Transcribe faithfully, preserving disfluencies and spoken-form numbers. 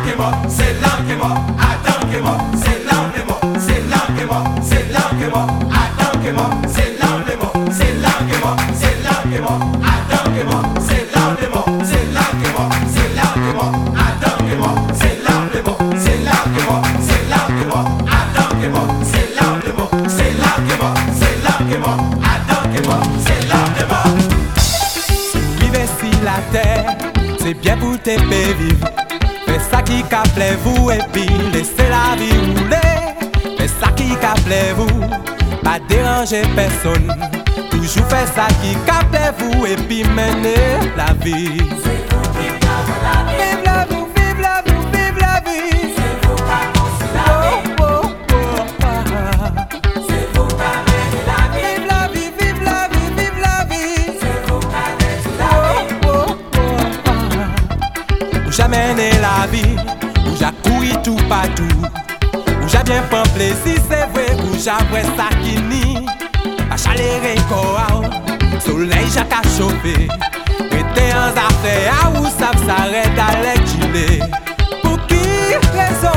qui mort, c'est là qui mort, Adam qui mort, c'est là qui mort, c'est là qui mort, c'est là qui mort, Adam qui mort, c'est là qui mort, c'est là qui mort, c'est là qui mort, Adam qui mort, c'est là qui mort, c'est là qui mort, c'est là qui mort, Adam qui mort, c'est là qui mort, c'est là qui mort, c'est là qui mort, Adam qui mort, c'est là qui mort, c'est là qui mort, c'est là qui mort, Adam qui mort, c'est là qui mort. Vivez si la terre, c'est bien pour te faire vivre. Fais ça qui plaît vous et puis laissez la vie rouler. Fais ça qui plaît vous, pas déranger personne. Toujours fais ça qui plaît vous et puis menez la vie. C'est vous qui gardez la vie. Vive la vie, vive la vie, vive la vie. C'est vous qui construisez la vie. Oh, oh, oh, ah. C'est vous qui menez la vie. Vive la vie, vive la vie, vive la vie. C'est vous qui détruisez la vie. Oh, oh, oh, ah. Ou jamais né la vie, ou j'ai couru tout partout. Ou j'ai bien pris plaisir, c'est vrai, ou j'ai vrai ça qui nie. Pas chaleur encore, soleil j'ai qu'à chauffer. Rester en affaire, où ça s'arrête à l'exiler. Pour qui raison?